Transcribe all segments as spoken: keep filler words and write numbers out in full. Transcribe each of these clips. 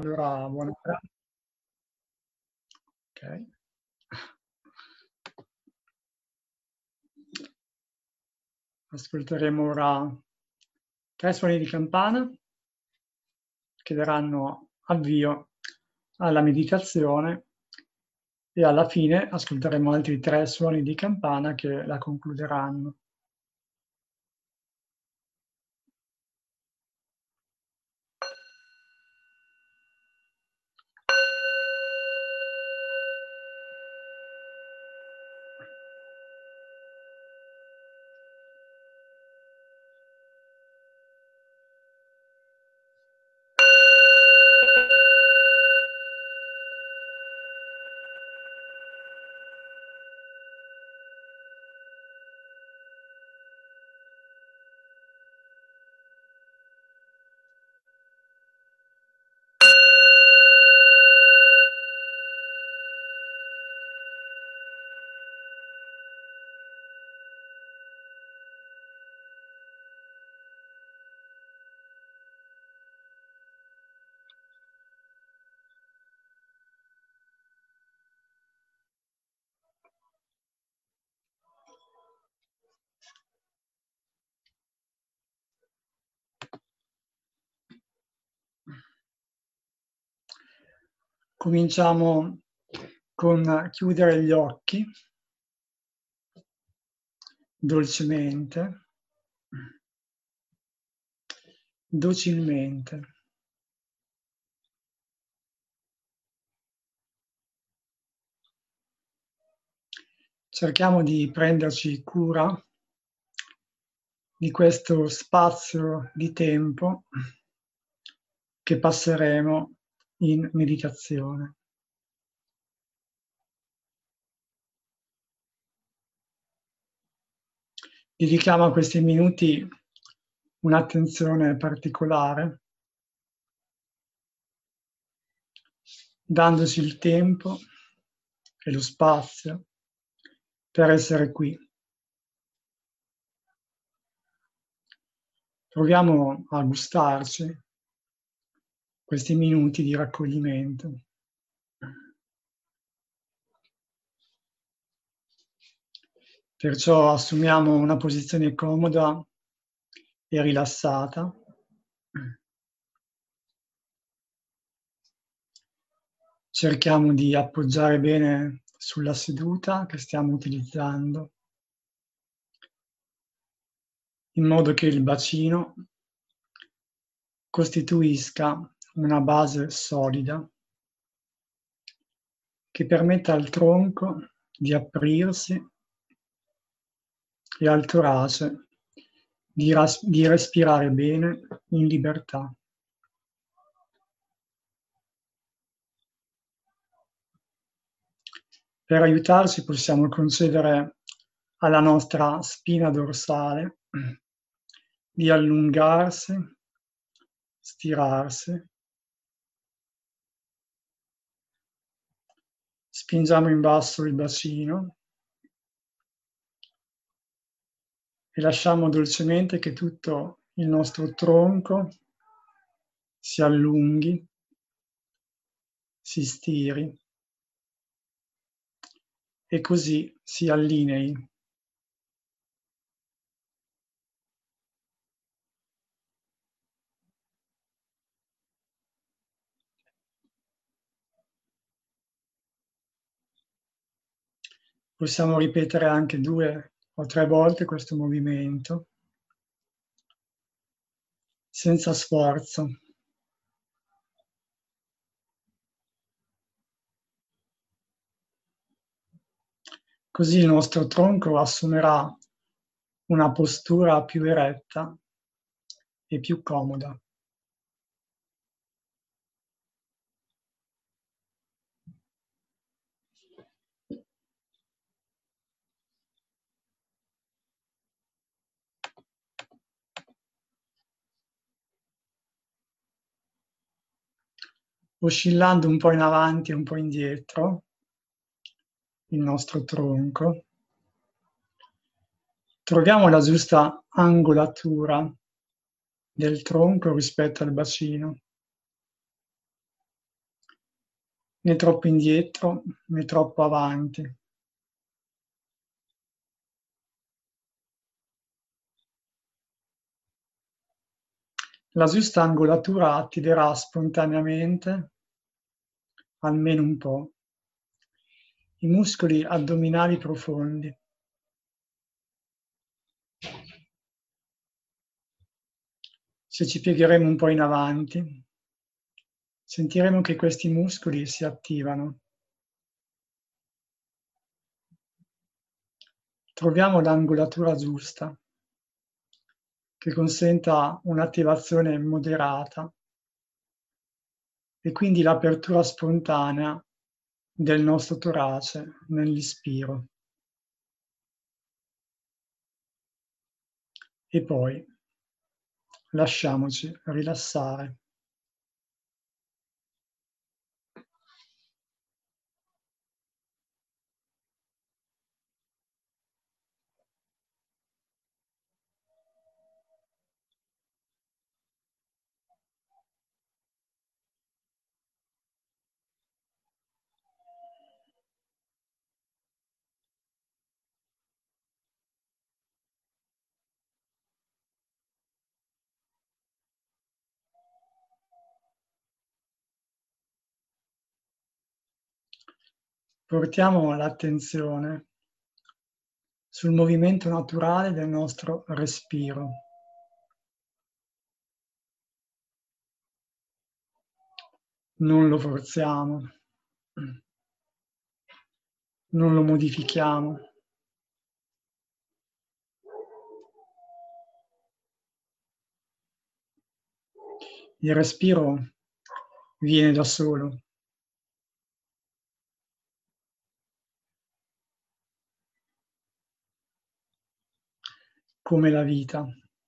Allora, buonasera. Okay. Ascolteremo ora tre suoni di campana che daranno avvio alla meditazione e alla fine ascolteremo altri tre suoni di campana che la concluderanno. Cominciamo con chiudere gli occhi dolcemente, docilmente. Cerchiamo di prenderci cura di questo spazio di tempo che passeremo in meditazione. Dedichiamo a questi minuti un'attenzione particolare, dandoci il tempo e lo spazio per essere qui. Proviamo a gustarci questi minuti di raccoglimento. Perciò assumiamo una posizione comoda e rilassata. Cerchiamo di appoggiare bene sulla seduta che stiamo utilizzando, in modo che il bacino costituisca una base solida che permetta al tronco di aprirsi e al torace di, ras- di respirare bene in libertà. Per aiutarci possiamo concedere alla nostra spina dorsale di allungarsi, stirarsi. Spingiamo in basso il bacino e lasciamo dolcemente che tutto il nostro tronco si allunghi, si stiri e così si allinei. Possiamo ripetere anche due o tre volte questo movimento, senza sforzo. Così il nostro tronco assumerà una postura più eretta e più comoda. Oscillando un po' in avanti e un po' indietro il nostro tronco, troviamo la giusta angolatura del tronco rispetto al bacino. né troppo indietro, né troppo avanti. La giusta angolatura attiverà spontaneamente, almeno un po', i muscoli addominali profondi. Se ci piegheremo un po' in avanti, sentiremo che questi muscoli si attivano. Troviamo l'angolatura giusta, che consenta un'attivazione moderata e quindi l'apertura spontanea del nostro torace nell'ispiro. E poi lasciamoci rilassare. Portiamo l'attenzione sul movimento naturale del nostro respiro. Non lo forziamo, non lo modifichiamo. Il respiro viene da solo. Come la vita.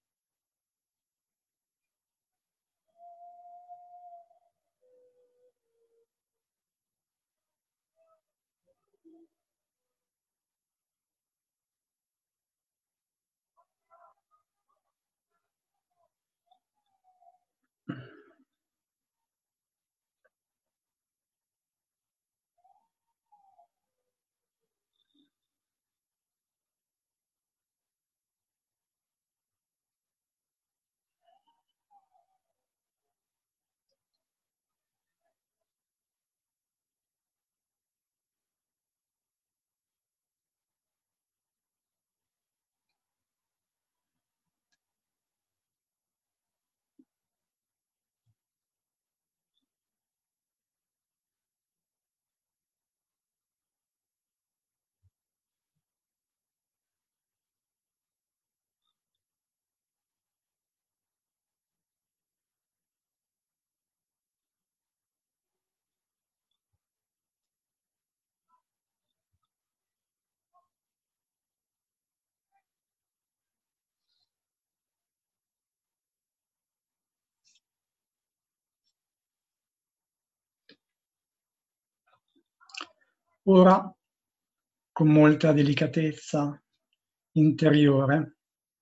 Ora, con molta delicatezza interiore,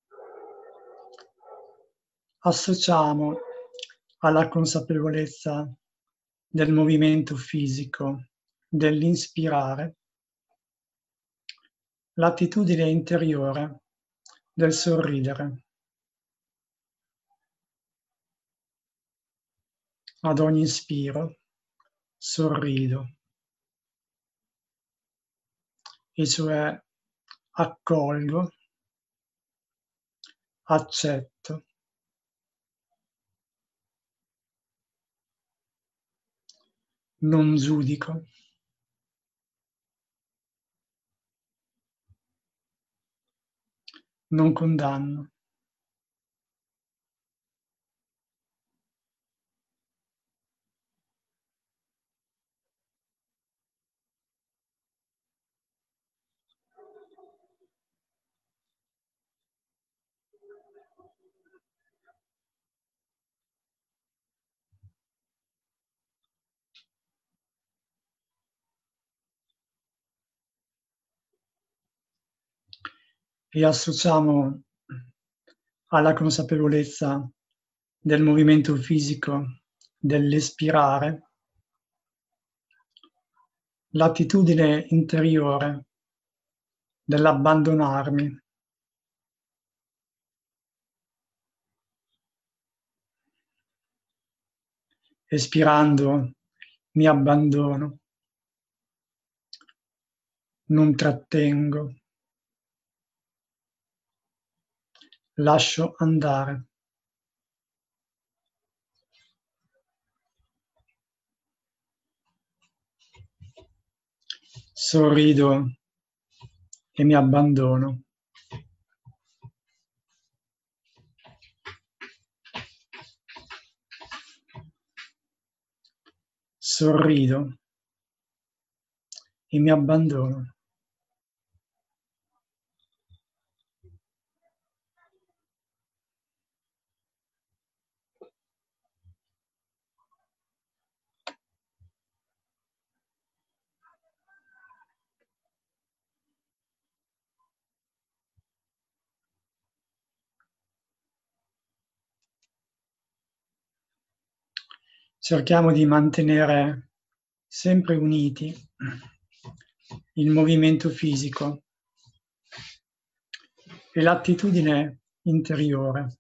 associamo alla consapevolezza del movimento fisico, dell'inspirare, l'attitudine interiore del sorridere. Ad ogni ispiro sorrido, e cioè accolgo, accetto, non giudico. Non condanno. E associamo alla consapevolezza del movimento fisico dell'espirare l'attitudine interiore dell'abbandonarmi. Espirando mi abbandono, non trattengo, lascio andare. Sorrido e mi abbandono. Sorrido e mi abbandono. Cerchiamo di mantenere sempre uniti il movimento fisico e l'attitudine interiore.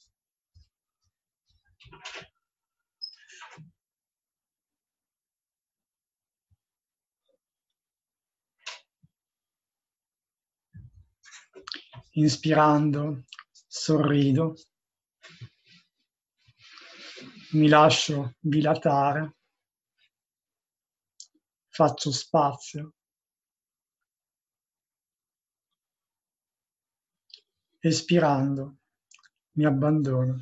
Inspirando, sorrido, mi lascio dilatare, faccio spazio. Espirando, mi abbandono.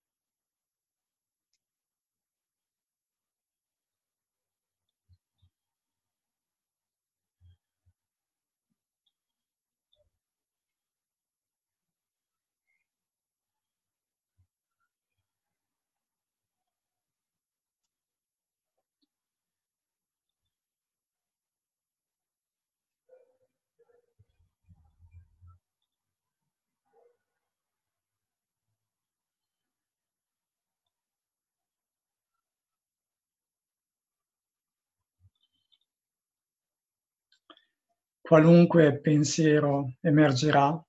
Qualunque pensiero emergerà,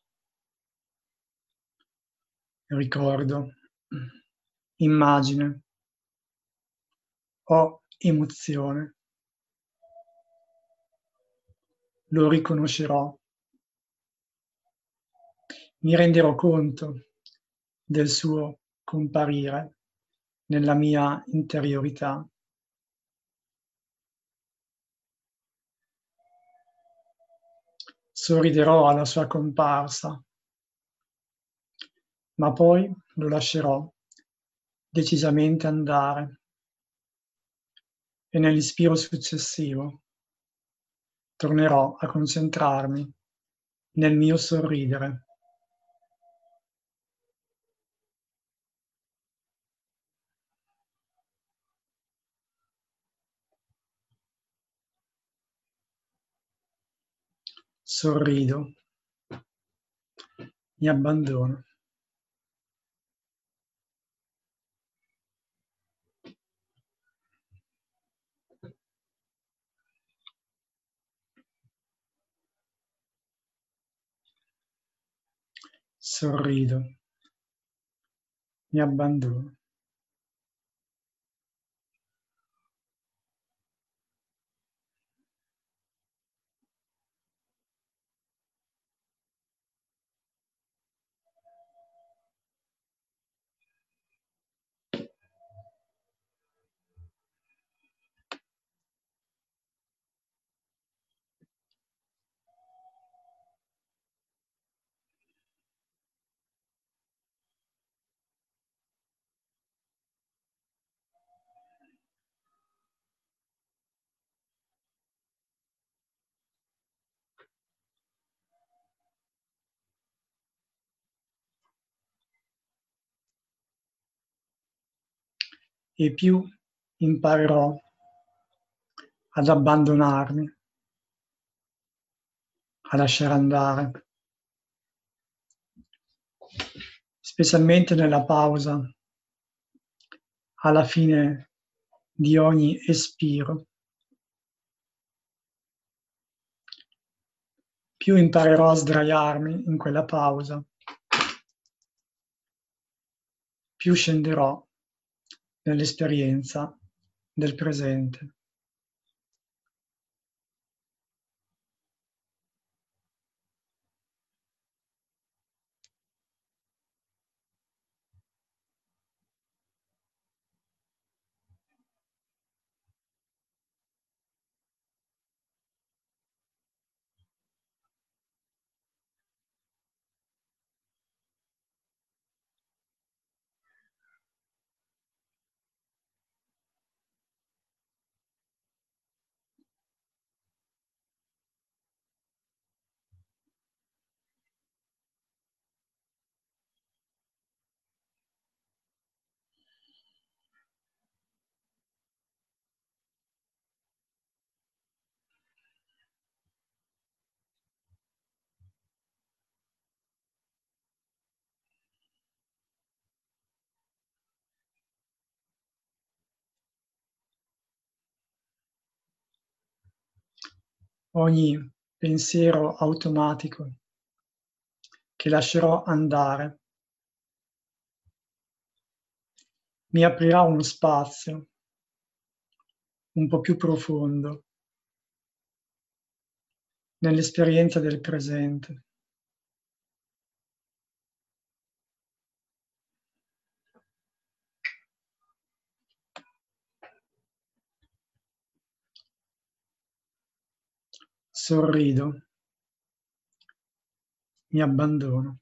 ricordo, immagine o emozione, lo riconoscerò, mi renderò conto del suo comparire nella mia interiorità. Sorriderò alla sua comparsa, ma poi lo lascerò decisamente andare e nell'ispiro successivo tornerò a concentrarmi nel mio sorridere. Sorrido, mi abbandono. Sorrido, mi abbandono. E più imparerò ad abbandonarmi, a lasciare andare, specialmente nella pausa, alla fine di ogni espiro. più imparerò a sdraiarmi in quella pausa, più scenderò nell'esperienza del presente. Ogni pensiero automatico che lascerò andare mi aprirà uno spazio un po' più profondo nell'esperienza del presente. Sorrido, mi abbandono.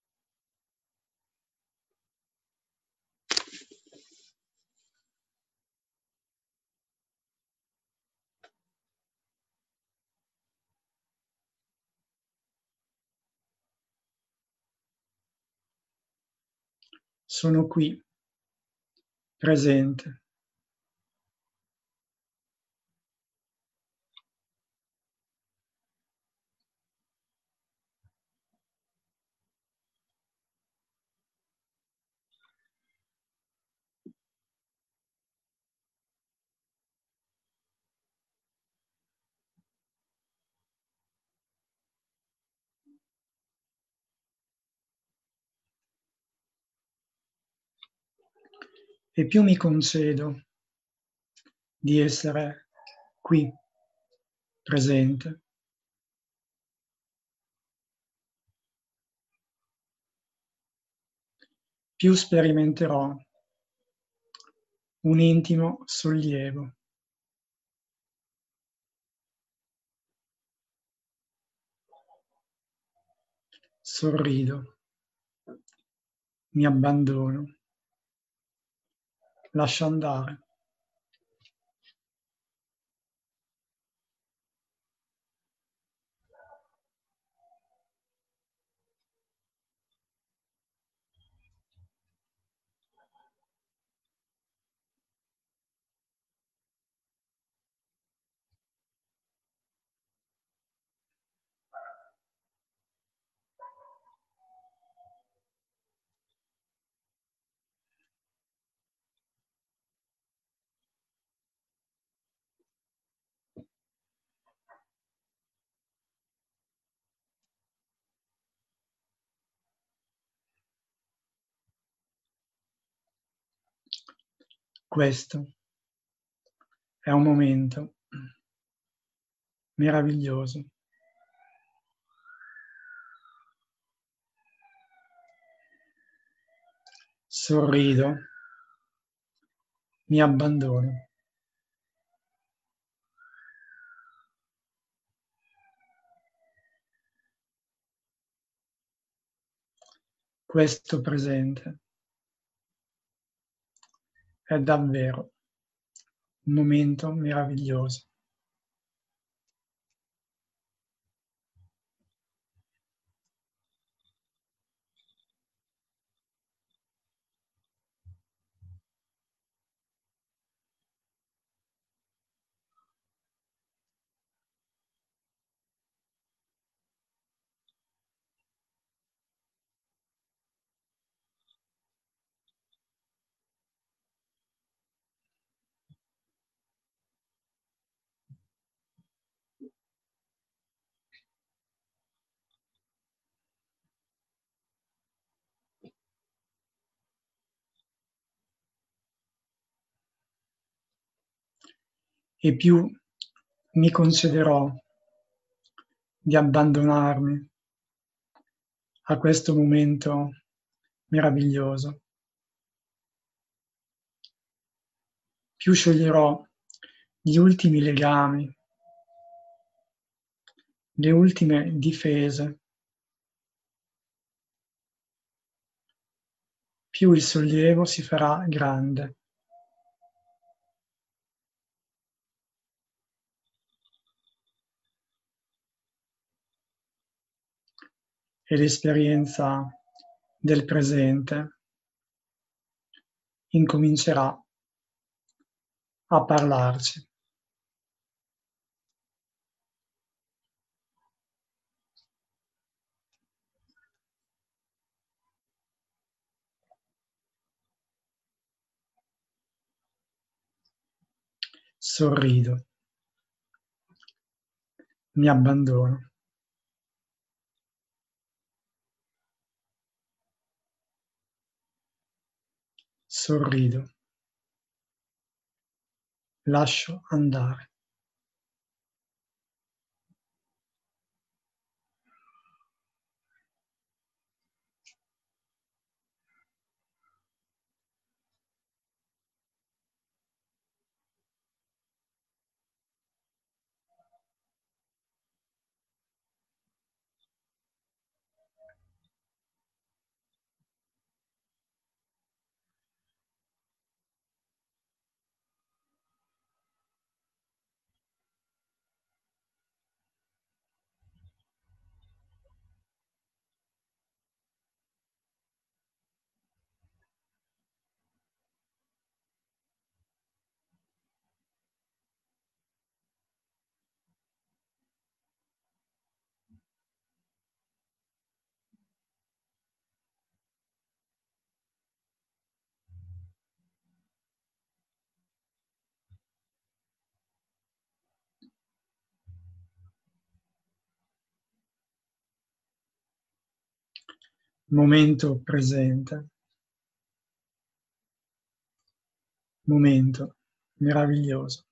Sono qui, presente. E più mi concedo di essere qui, presente, più sperimenterò un intimo sollievo. Sorrido, mi abbandono, lascio andare. Questo è un momento meraviglioso. Sorrido, mi abbandono. Questo presente è davvero un momento meraviglioso. e più mi concederò di abbandonarmi a questo momento meraviglioso, più scioglierò gli ultimi legami, le ultime difese, più il sollievo si farà grande. E l'esperienza del presente incomincerà a parlarci. Sorrido. Mi abbandono. Sorrido. Lascio andare. Momento presente. Momento meraviglioso.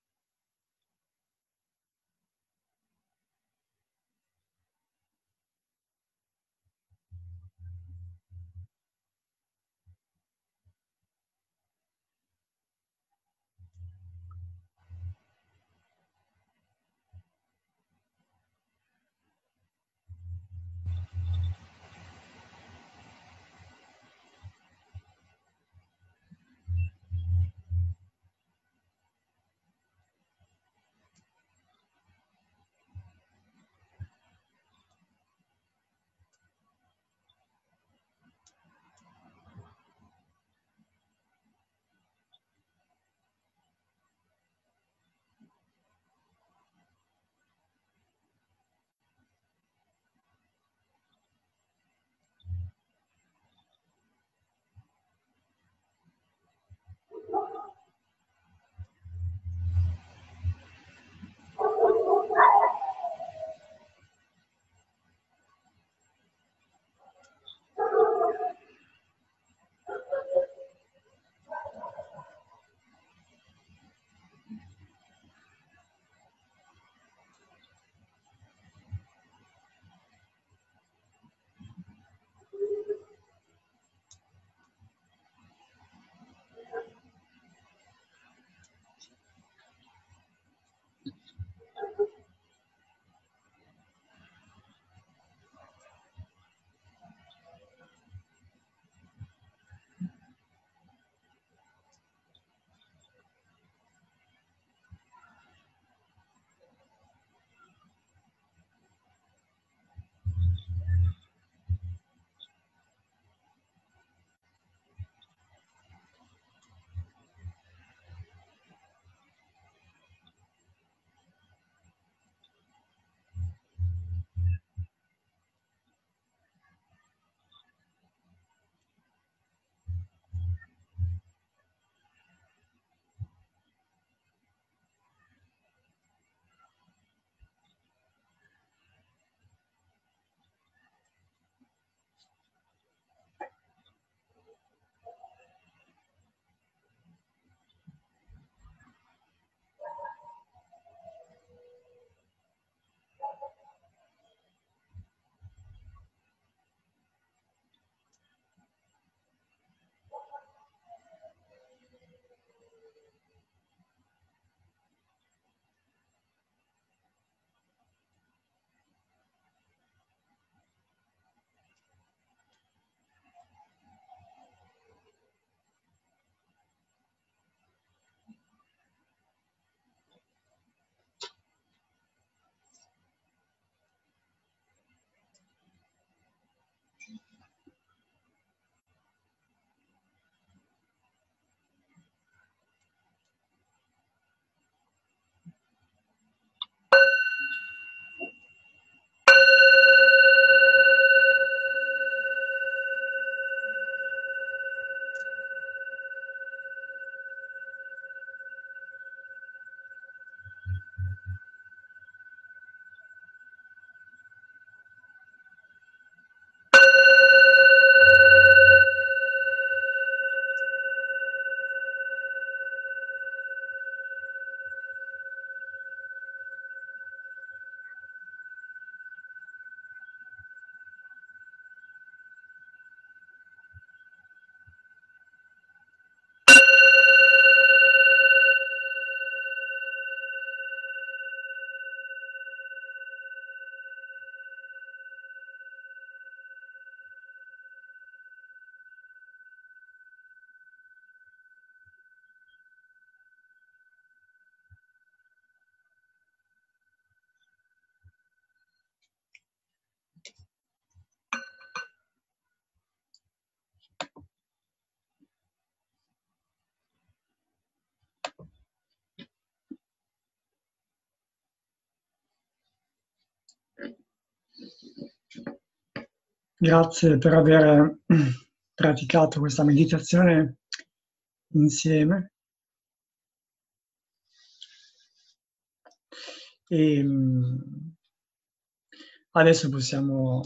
Grazie per aver praticato questa meditazione insieme. E adesso possiamo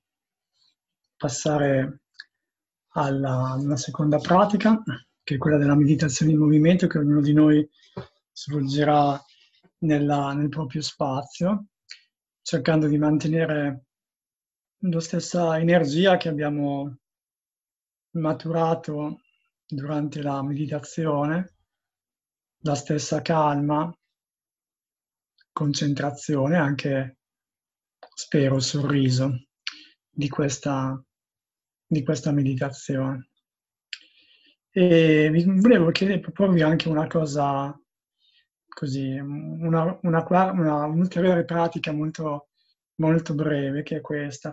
passare alla una seconda pratica, che è quella della meditazione in movimento, che ognuno di noi svolgerà nella, nel proprio spazio, cercando di mantenere la stessa energia che abbiamo maturato durante la meditazione, la stessa calma, concentrazione, anche spero sorriso di questa, di questa meditazione. E vi volevo chiedere, proporvi anche una cosa così, una, una, una, un'ulteriore pratica molto, molto breve, che è questa.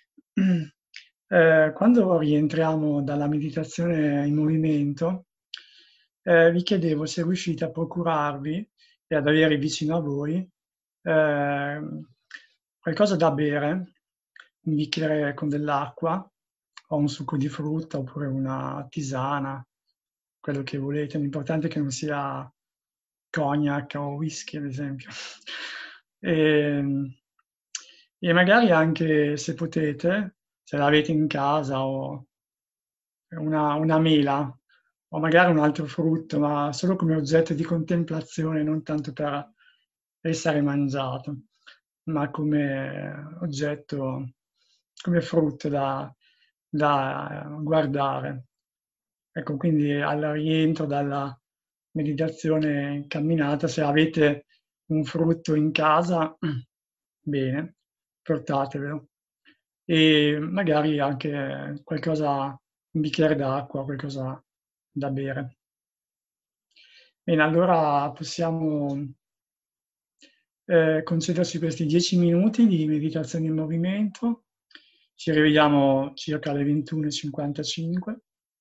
Eh, quando rientriamo dalla meditazione in movimento, eh, vi chiedevo se riuscite a procurarvi e ad avere vicino a voi eh, qualcosa da bere, un bicchiere con dell'acqua o un succo di frutta oppure una tisana, quello che volete. L'importante è che non sia cognac o whisky, ad esempio. E, e magari anche, se potete, se l'avete in casa, o una, una mela, o magari un altro frutto, ma solo come oggetto di contemplazione, non tanto per essere mangiato, ma come oggetto, come frutto da, da guardare. Ecco, quindi al rientro dalla meditazione camminata, se avete un frutto in casa, bene, portatevelo. E magari anche qualcosa, un bicchiere d'acqua, qualcosa da bere. Bene, allora possiamo eh, concederci questi dieci minuti di meditazione in movimento. Ci rivediamo circa alle ventuno e cinquantacinque.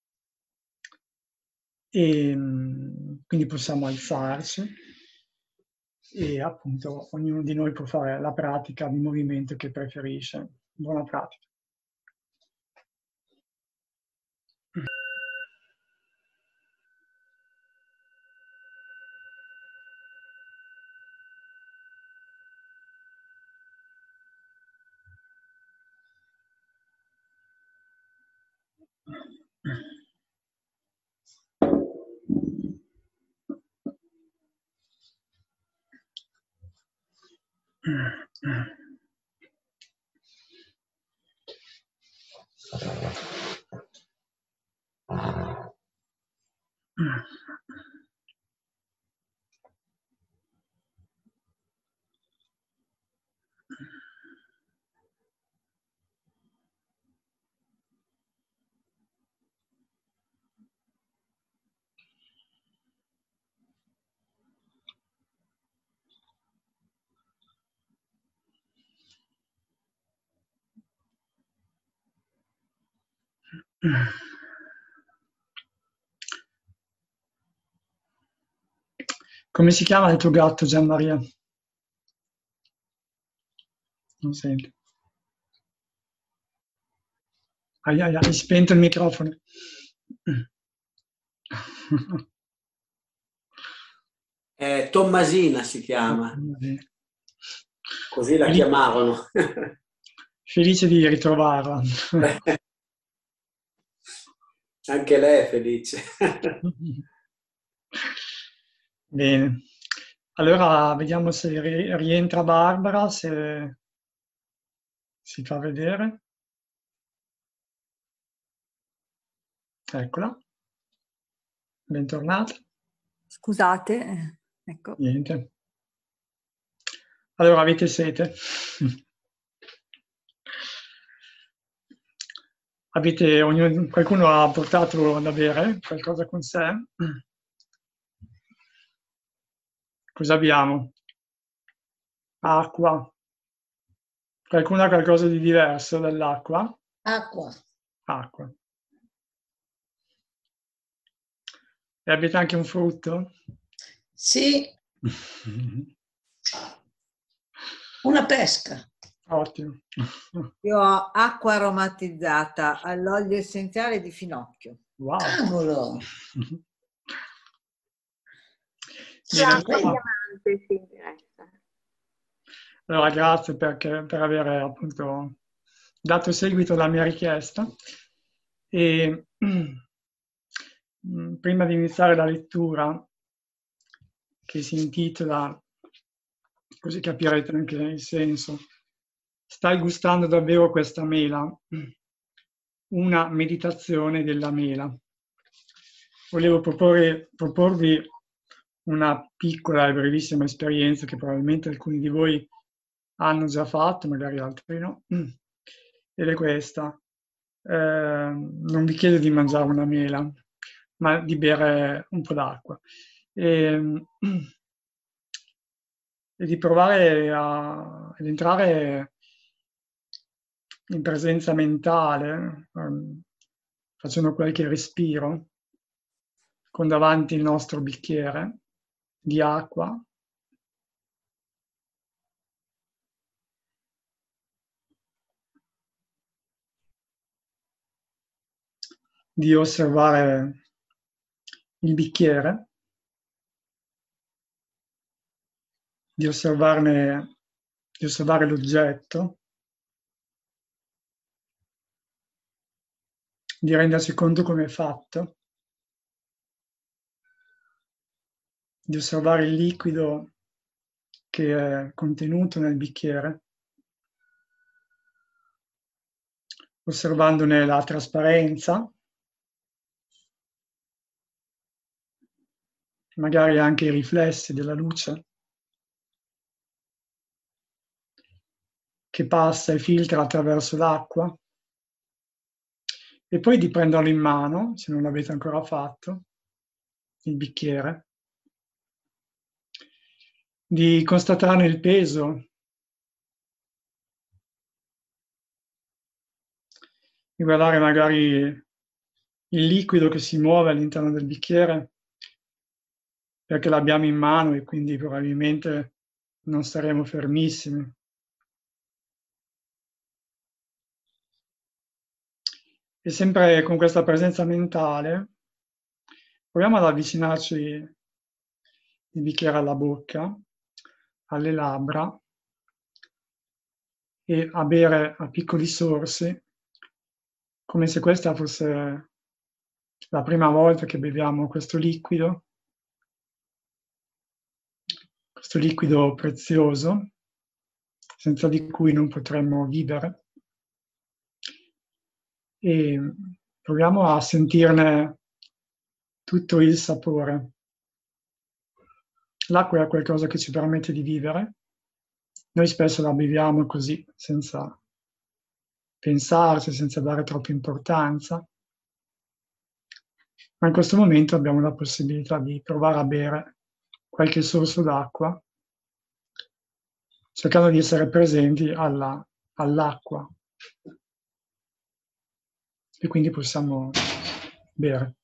E quindi possiamo alzarci e appunto ognuno di noi può fare la pratica di movimento che preferisce. Buona pratica. Come si chiama il tuo gatto, Gianmaria? Non sento. Hai, hai, hai spento il microfono. Eh, Tommasina si chiama, così la Felice, chiamavano. felice di ritrovarla. Anche lei è felice. Bene, allora vediamo se ri- rientra Barbara, se si fa vedere. Eccola, bentornata. Scusate, eh, ecco. Niente. Allora, avete sete? Avete, ognuno, qualcuno ha portato da bere qualcosa con sé? Cosa abbiamo? Acqua. Qualcuno ha qualcosa di diverso dall'acqua? Acqua. Acqua. E avete anche un frutto? Sì. Una pesca. Ottimo. Io ho acqua aromatizzata all'olio essenziale di finocchio. Wow. Cavolo! Bene, Grazie, diamante, sì, interessa. allora, grazie perché, per aver appunto dato seguito alla mia richiesta. E mm, prima di iniziare la lettura, che si intitola, così capirete anche il senso, Stai gustando davvero questa mela? Una meditazione della mela. Volevo proporre, proporvi una piccola e brevissima esperienza che probabilmente alcuni di voi hanno già fatto, magari altri no, ed è questa. Eh, non vi chiedo di mangiare una mela, ma di bere un po' d'acqua e, e di provare a, ad entrare in presenza mentale, um, facendo qualche respiro, con davanti il nostro bicchiere di acqua. Di osservare il bicchiere, di osservarne, di osservare l'oggetto, di rendersi conto come è fatto, di osservare il liquido che è contenuto nel bicchiere, osservandone la trasparenza, magari anche i riflessi della luce che passa e filtra attraverso l'acqua, e poi di prenderlo in mano, se non l'avete ancora fatto, il bicchiere, di constatarne il peso, di guardare magari il liquido che si muove all'interno del bicchiere, perché l'abbiamo in mano e quindi probabilmente non staremo fermissimi. E sempre con questa presenza mentale, proviamo ad avvicinarci il bicchiere alla bocca, alle labbra, e a bere a piccoli sorsi, come se questa fosse la prima volta che beviamo questo liquido, questo liquido prezioso, senza di cui non potremmo vivere. E proviamo a sentirne tutto il sapore. L'acqua è qualcosa che ci permette di vivere. Noi spesso la beviamo così, senza pensarci, senza dare troppa importanza. Ma in questo momento abbiamo la possibilità di provare a bere qualche sorso d'acqua, cercando di essere presenti alla, all'acqua. E quindi possiamo bere.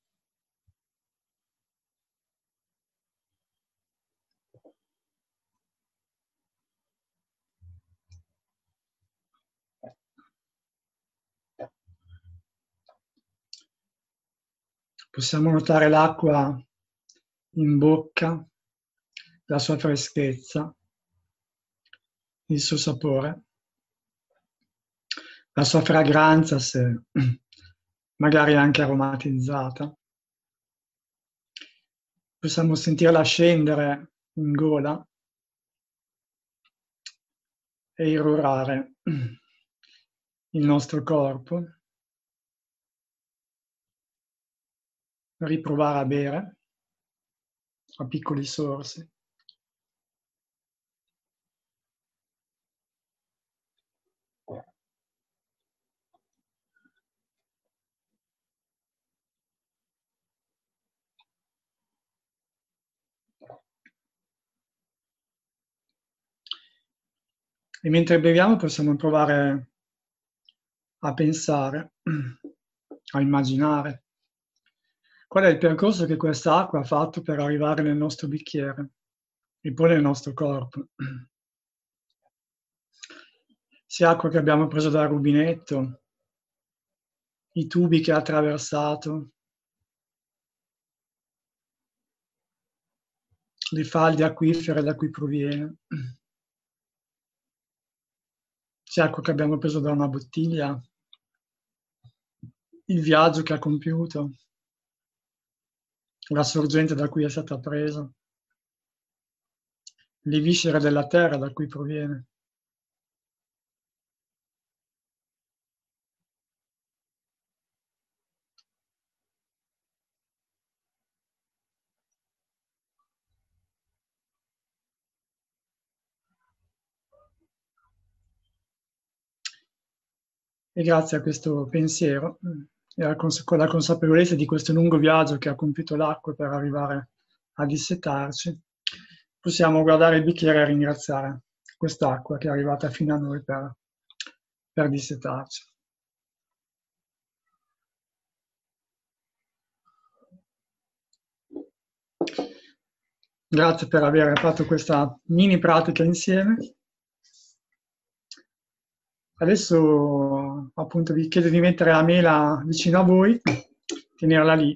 Possiamo notare l'acqua in bocca, la sua freschezza, il suo sapore, la sua fragranza, se magari anche aromatizzata. Possiamo sentirla scendere in gola e irrorare il nostro corpo, riprovare a bere a piccoli sorsi. E mentre beviamo possiamo provare a pensare, a immaginare qual è il percorso che questa acqua ha fatto per arrivare nel nostro bicchiere e poi nel nostro corpo. sia acqua che abbiamo preso dal rubinetto, i tubi che ha attraversato, le falde acquifere da cui proviene, sia acqua che abbiamo preso da una bottiglia, il viaggio che ha compiuto, la sorgente da cui è stata presa, le viscere della terra da cui proviene. E grazie a questo pensiero e a cons- con la consapevolezza di questo lungo viaggio che ha compiuto l'acqua per arrivare a dissetarci, possiamo guardare il bicchiere e ringraziare quest'acqua che è arrivata fino a noi per, per dissetarci. Grazie per aver fatto questa mini pratica insieme. Adesso appunto vi chiedo di mettere la mela vicino a voi, tenerla lì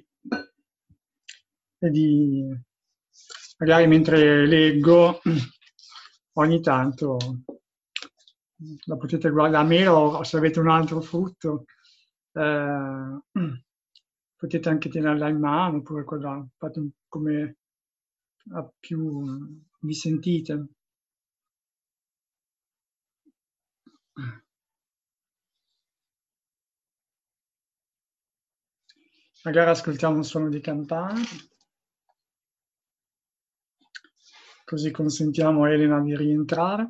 e di magari mentre leggo ogni tanto la potete guardare, la mela o se avete un altro frutto eh, potete anche tenerla in mano oppure quella, fate come più vi sentite. Magari ascoltiamo un suono di campana, così consentiamo a Elena di rientrare.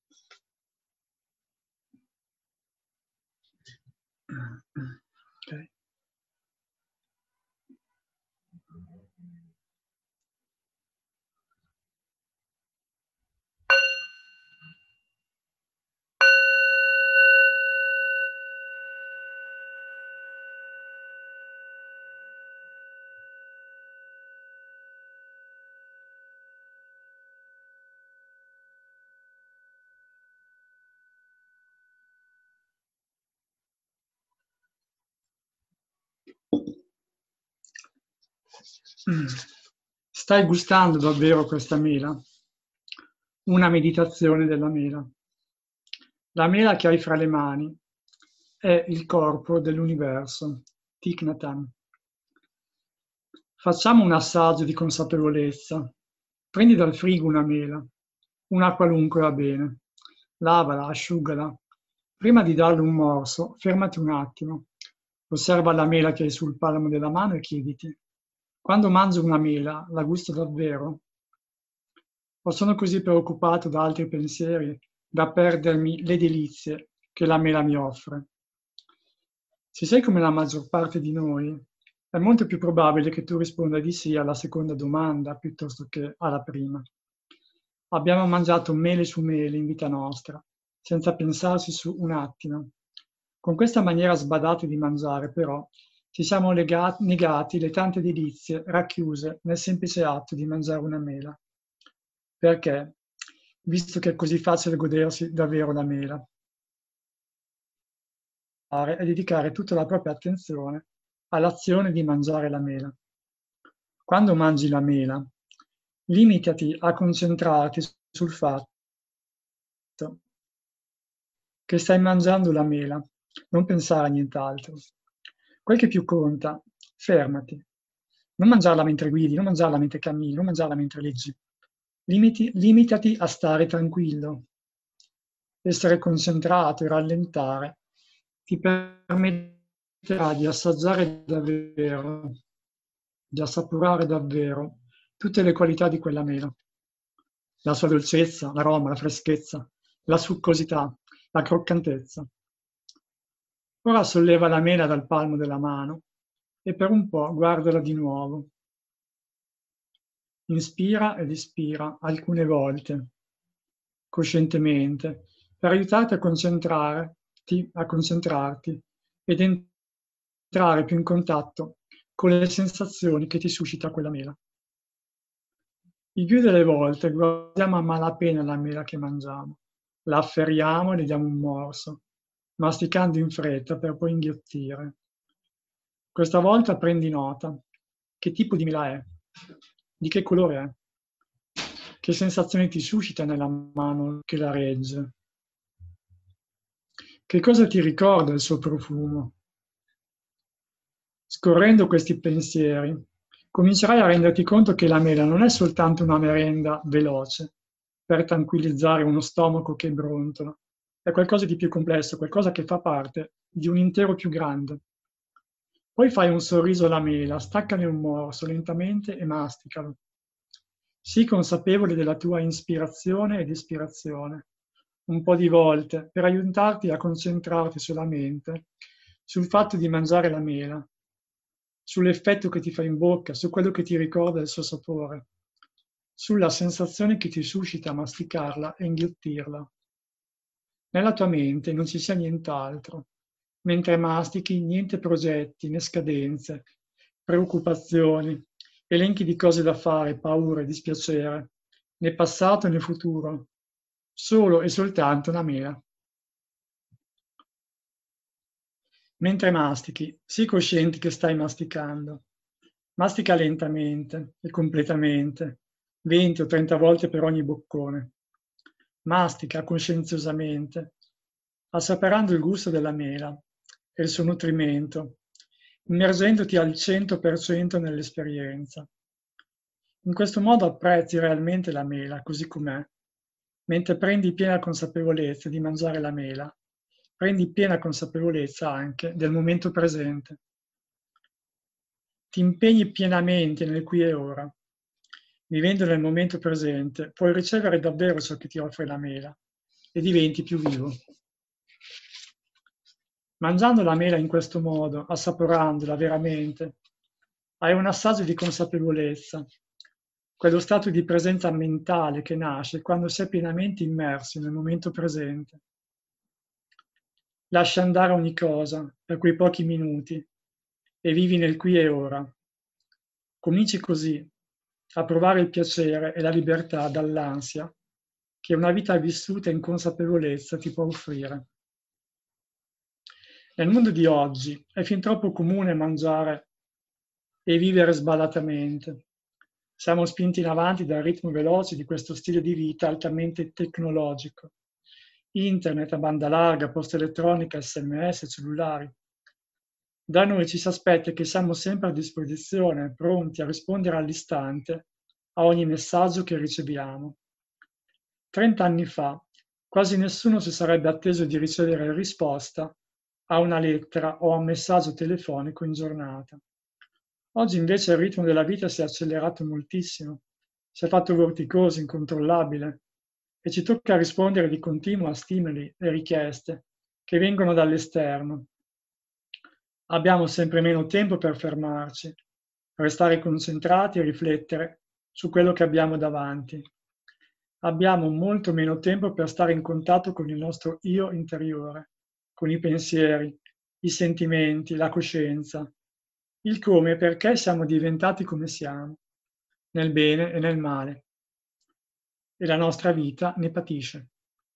Okay. Stai gustando davvero questa mela? Una meditazione della mela. La mela che hai fra le mani è il corpo dell'universo, Thich Nhat Hanh. Facciamo un assaggio di consapevolezza. Prendi dal frigo una mela, una qualunque va bene, lavala, asciugala. Prima di darle un morso, fermati un attimo, osserva la mela che hai sul palmo della mano e chiediti: quando mangio una mela, la gusto davvero? O sono così preoccupato da altri pensieri da perdermi le delizie che la mela mi offre? Se sei come la maggior parte di noi, è molto più probabile che tu risponda di sì alla seconda domanda piuttosto che alla prima. Abbiamo mangiato mele su mele in vita nostra, senza pensarci su un attimo. Con questa maniera sbadata di mangiare, però, ci siamo legati, negati le tante delizie racchiuse nel semplice atto di mangiare una mela. Perché? Visto che è così facile godersi davvero la mela. E dedicare tutta la propria attenzione all'azione di mangiare la mela. Quando mangi la mela, limitati a concentrarti sul fatto che stai mangiando la mela, non pensare a nient'altro. Quel che più conta, fermati. Non mangiarla mentre guidi, non mangiarla mentre cammini, non mangiarla mentre leggi. Limiti, limitati a stare tranquillo. Essere concentrato e rallentare ti permetterà di assaggiare davvero, di assaporare davvero tutte le qualità di quella mela. La sua dolcezza, l'aroma, la freschezza, la succosità, la croccantezza. Ora solleva la mela dal palmo della mano e per un po' guardala di nuovo. Inspira ed espira alcune volte, coscientemente, per aiutarti a concentrarti, a concentrarti ed entrare più in contatto con le sensazioni che ti suscita quella mela. Il più delle volte guardiamo a malapena la mela che mangiamo, la afferriamo e le diamo un morso, masticando in fretta per poi inghiottire. Questa volta prendi nota. Che tipo di mela è? Di che colore è? Che sensazione ti suscita nella mano che la regge? Che cosa ti ricorda il suo profumo? Scorrendo questi pensieri, comincerai a renderti conto che la mela non è soltanto una merenda veloce per tranquillizzare uno stomaco che brontola, è qualcosa di più complesso, qualcosa che fa parte di un intero più grande. Poi fai un sorriso alla mela, staccane un morso lentamente e masticalo. Sii consapevole della tua inspirazione ed espirazione, un po' di volte, per aiutarti a concentrarti solamente sul fatto di mangiare la mela, sull'effetto che ti fa in bocca, su quello che ti ricorda il suo sapore, sulla sensazione che ti suscita masticarla e inghiottirla. Nella tua mente non ci sia nient'altro. Mentre mastichi, niente progetti, né scadenze, preoccupazioni, elenchi di cose da fare, paure, dispiacere, né passato né futuro, solo e soltanto una mela. Mentre mastichi, sii cosciente che stai masticando. Mastica lentamente e completamente, venti o trenta volte per ogni boccone. Mastica coscienziosamente, assaporando il gusto della mela e il suo nutrimento, immergendoti al cento per cento nell'esperienza. In questo modo apprezzi realmente la mela così com'è, mentre prendi piena consapevolezza di mangiare la mela, prendi piena consapevolezza anche del momento presente. Ti impegni pienamente nel qui e ora. Vivendo nel momento presente, puoi ricevere davvero ciò che ti offre la mela e diventi più vivo. Mangiando la mela in questo modo, assaporandola veramente, hai un assaggio di consapevolezza, quello stato di presenza mentale che nasce quando sei pienamente immersi nel momento presente. Lascia andare ogni cosa per quei pochi minuti e vivi nel qui e ora. Cominci così a provare il piacere e la libertà dall'ansia che una vita vissuta in consapevolezza ti può offrire. Nel mondo di oggi è fin troppo comune mangiare e vivere sballatamente. Siamo spinti in avanti dal ritmo veloce di questo stile di vita altamente tecnologico. Internet a banda larga, posta elettronica, sms, cellulari. Da noi ci si aspetta che siamo sempre a disposizione, pronti a rispondere all'istante a ogni messaggio che riceviamo. Trent'anni fa, quasi nessuno si sarebbe atteso di ricevere risposta a una lettera o a un messaggio telefonico in giornata. Oggi invece il ritmo della vita si è accelerato moltissimo, si è fatto vorticoso, incontrollabile, e ci tocca rispondere di continuo a stimoli e richieste che vengono dall'esterno. Abbiamo sempre meno tempo per fermarci, restare concentrati e riflettere su quello che abbiamo davanti. Abbiamo molto meno tempo per stare in contatto con il nostro io interiore, con i pensieri, i sentimenti, la coscienza, il come e perché siamo diventati come siamo, nel bene e nel male, e la nostra vita ne patisce.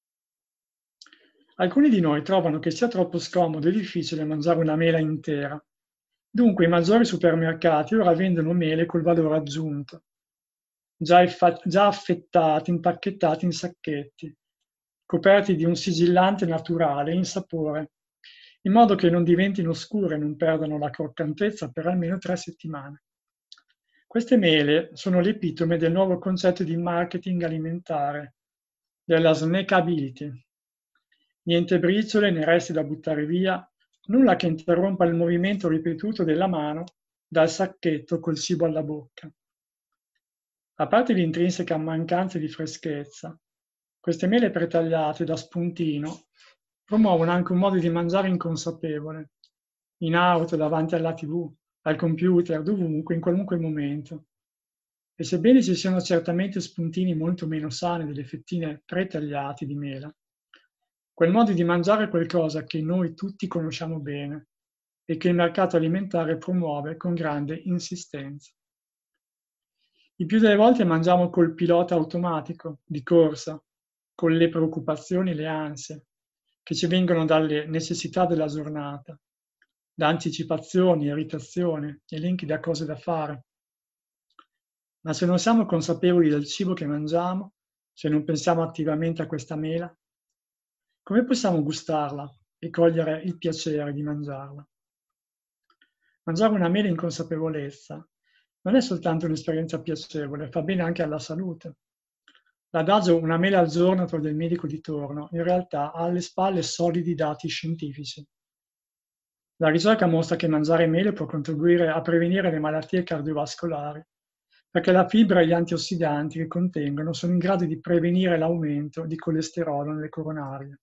Alcuni di noi trovano che sia troppo scomodo e difficile mangiare una mela intera. Dunque i maggiori supermercati ora vendono mele col valore aggiunto, già, effa- già affettati, impacchettati in sacchetti, coperti di un sigillante naturale in sapore, in modo che non diventino scure e non perdano la croccantezza per almeno tre settimane. Queste mele sono l'epitome del nuovo concetto di marketing alimentare, della snackability. Niente briciole né resti da buttare via, nulla che interrompa il movimento ripetuto della mano dal sacchetto col cibo alla bocca. A parte l'intrinseca mancanza di freschezza, queste mele pretagliate da spuntino promuovono anche un modo di mangiare inconsapevole, in auto, davanti alla tivù, al computer, dovunque, in qualunque momento. E sebbene ci siano certamente spuntini molto meno sani delle fettine pretagliate di mela, quel modo di mangiare è qualcosa che noi tutti conosciamo bene e che il mercato alimentare promuove con grande insistenza. Il più delle volte mangiamo col pilota automatico, di corsa, con le preoccupazioni, le ansie, che ci vengono dalle necessità della giornata, da anticipazioni, irritazioni, elenchi da cose da fare. Ma se non siamo consapevoli del cibo che mangiamo, se non pensiamo attivamente a questa mela, come possiamo gustarla e cogliere il piacere di mangiarla? Mangiare una mela in consapevolezza non è soltanto un'esperienza piacevole, fa bene anche alla salute. L'adagio una mela al giorno per il medico di turno in realtà ha alle spalle solidi dati scientifici. La ricerca mostra che mangiare mele può contribuire a prevenire le malattie cardiovascolari, perché la fibra e gli antiossidanti che contengono sono in grado di prevenire l'aumento di colesterolo nelle coronarie.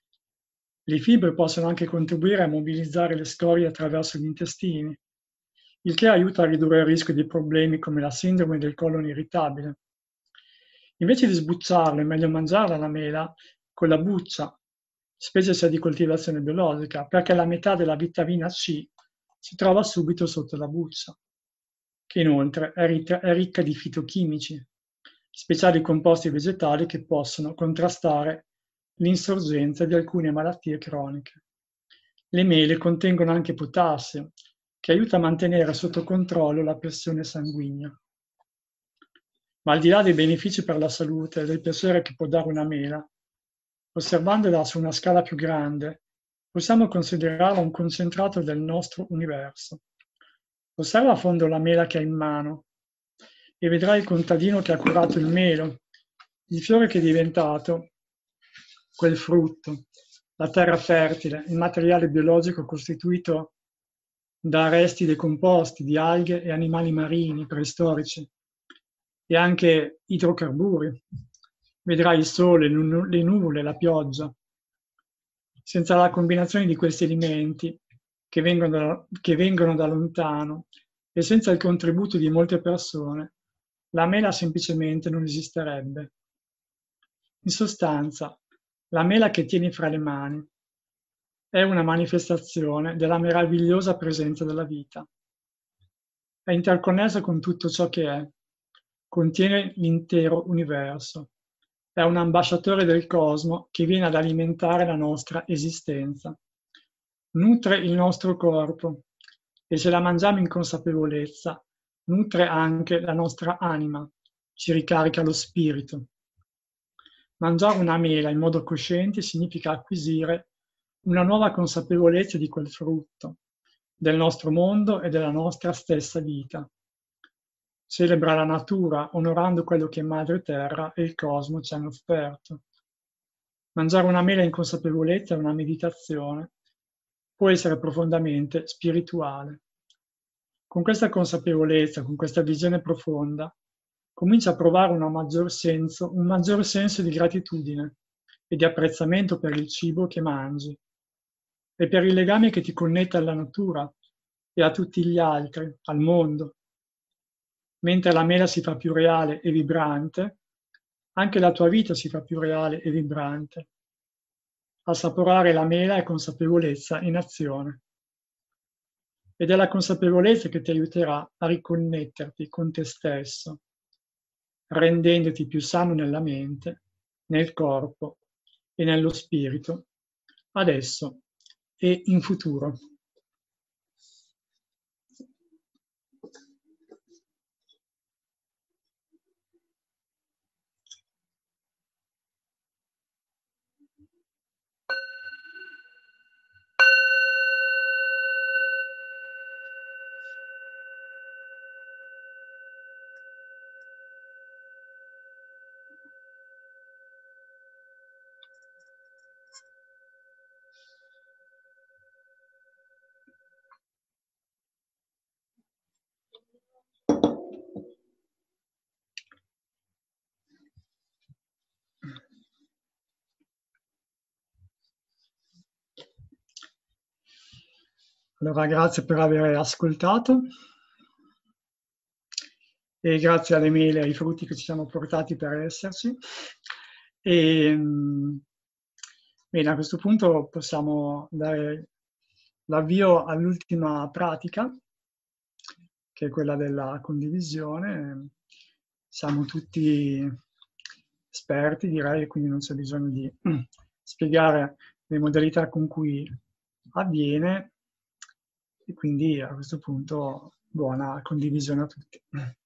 Le fibre possono anche contribuire a mobilizzare le scorie attraverso gli intestini, il che aiuta a ridurre il rischio di problemi come la sindrome del colon irritabile. Invece di sbucciarla, è meglio mangiarla la mela con la buccia, specie se è di coltivazione biologica, perché la metà della vitamina C si trova subito sotto la buccia, che inoltre è ricca, è ricca di fitochimici, speciali composti vegetali che possono contrastare l'insorgenza di alcune malattie croniche. Le mele contengono anche potassio, che aiuta a mantenere sotto controllo la pressione sanguigna. Ma al di là dei benefici per la salute e del piacere che può dare una mela, osservandola su una scala più grande, possiamo considerarla un concentrato del nostro universo. Osserva a fondo la mela che hai in mano e vedrai il contadino che ha curato il melo, il fiore che è diventato quel frutto, la terra fertile, il materiale biologico costituito da resti decomposti di alghe e animali marini preistorici e anche idrocarburi. Vedrai il sole, le nuvole, la pioggia. Senza la combinazione di questi elementi che vengono da, che vengono da lontano e senza il contributo di molte persone, la mela semplicemente non esisterebbe. In sostanza, la mela che tieni fra le mani è una manifestazione della meravigliosa presenza della vita. È interconnessa con tutto ciò che è, contiene l'intero universo. È un ambasciatore del cosmo che viene ad alimentare la nostra esistenza. Nutre il nostro corpo e se la mangiamo in consapevolezza, nutre anche la nostra anima, ci ricarica lo spirito. Mangiare una mela in modo cosciente significa acquisire una nuova consapevolezza di quel frutto, del nostro mondo e della nostra stessa vita. Celebra la natura onorando quello che Madre Terra e il cosmo ci hanno offerto. Mangiare una mela in consapevolezza è una meditazione, può essere profondamente spirituale. Con questa consapevolezza, con questa visione profonda, comincia a provare una maggior senso, un maggior senso di gratitudine e di apprezzamento per il cibo che mangi e per il legame che ti connette alla natura e a tutti gli altri, al mondo. Mentre la mela si fa più reale e vibrante, anche la tua vita si fa più reale e vibrante. Assaporare la mela è consapevolezza in azione. Ed è la consapevolezza che ti aiuterà a riconnetterti con te stesso, rendendoti più sano nella mente, nel corpo e nello spirito, adesso e in futuro. Allora, grazie per aver ascoltato e grazie alle mele e ai frutti che ci siamo portati per esserci. E, bene, a questo punto possiamo dare l'avvio all'ultima pratica, che è quella della condivisione. Siamo tutti esperti, direi, quindi non c'è bisogno di spiegare le modalità con cui avviene, e quindi a questo punto buona condivisione a tutti.